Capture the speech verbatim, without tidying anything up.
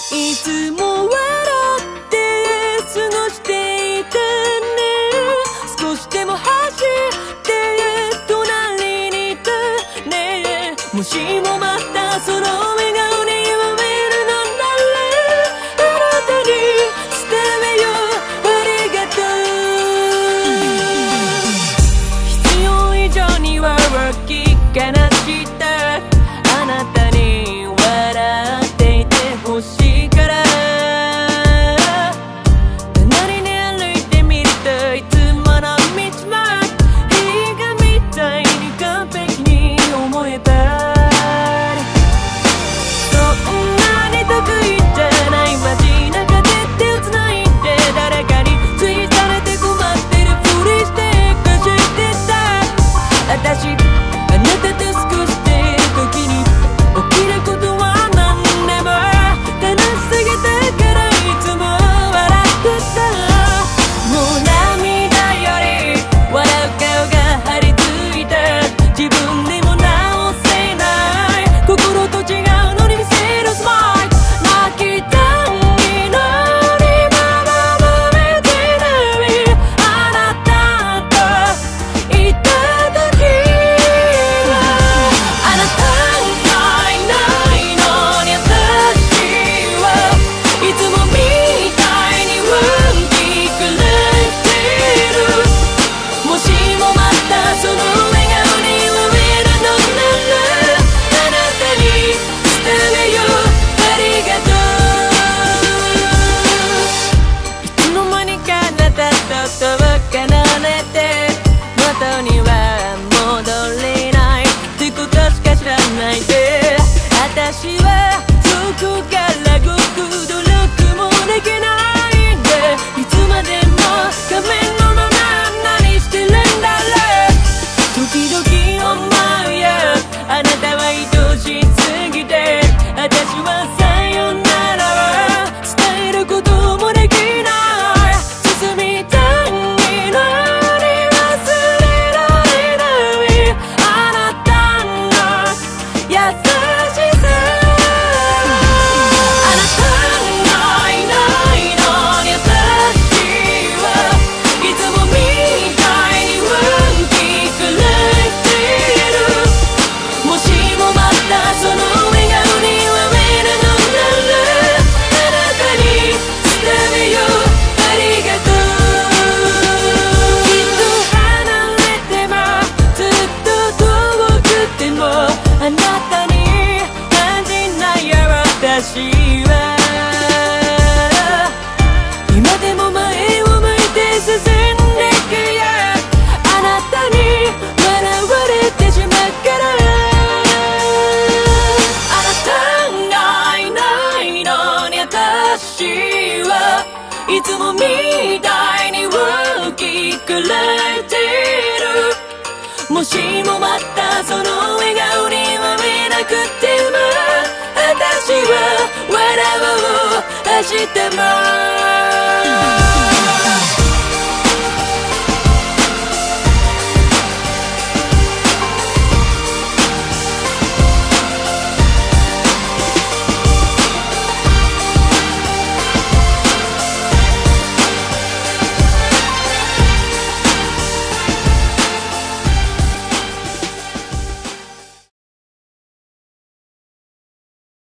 いつも笑って過ごしていたね。少しでも走って隣にいたね。もしもまたその笑顔に夢見るのなら、あなたに伝えようありがとう。必要以上には気がなしたあなたに笑っていてほしいから、隣に歩いてみるといつもの道も映画みたいに完璧に思えた。そんなに得意じゃない街中で手をつないで誰かについされて困ってるふりしてかしてた私。あなたと過ごしている時に起きることは何でも楽しすぎたからいつも笑ってた。もう涙より笑う顔が張り付いた。自分でも直せない心と違うのに見せるスマイル。泣きたいのにまだ覚えてないあなたといた時。あなたがいないのに私はいつもみたいに運気くれてる。もしもまたその笑顔に夢見るのなら、あなたに伝えようありがとう。いつの間にかあなたと遠く離れて元には戻れないってことしか知らないで、私はそこから動く努力もできないんで、いつまでも仮面のまま何してるんだろう。時々思うよあなたは愛しすぎて私はさよならを伝えることもできない。進みたいのに忘れられないあなたの優しさ。あなたがいないのに私はいつもみたいに運気くれてる。もしもまたその笑顔に夢見るのなら、あなたに伝えようありがとう。きっと離れてもずっと遠くてもあなたに感じないよ私は。今でも前を向いて進んでくよあなたに笑われてしまうから。あなたがいないのに私はいつもみたいに大きくれてる。もしもまたその笑顔には見なくても私は笑おう明日も。